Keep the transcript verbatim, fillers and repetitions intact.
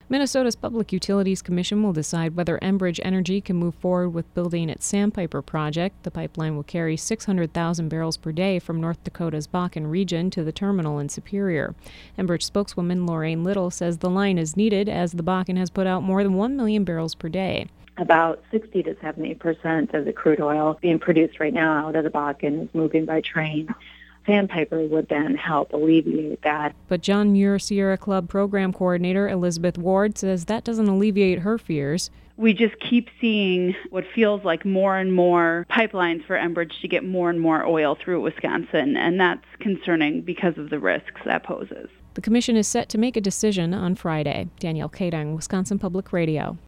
Minnesota's Public Utilities Commission will decide whether Enbridge Energy can move forward with building its Sandpiper project. The pipeline will carry six hundred thousand barrels per day from North Dakota's Bakken region to the terminal in Superior. Enbridge spokeswoman Lorraine Little says the line is needed as the Bakken has put out more than one million barrels per day. About sixty to seventy percent of the crude oil being produced right now out of the Bakken is moving by train. Sandpiper would then help alleviate that. But John Muir Sierra Club program coordinator Elizabeth Ward says that doesn't alleviate her fears. We just keep seeing what feels like more and more pipelines for Enbridge to get more and more oil through Wisconsin, and that's concerning because of the risks that poses. The commission is set to make a decision on Friday. Danielle Kadang, Wisconsin Public Radio.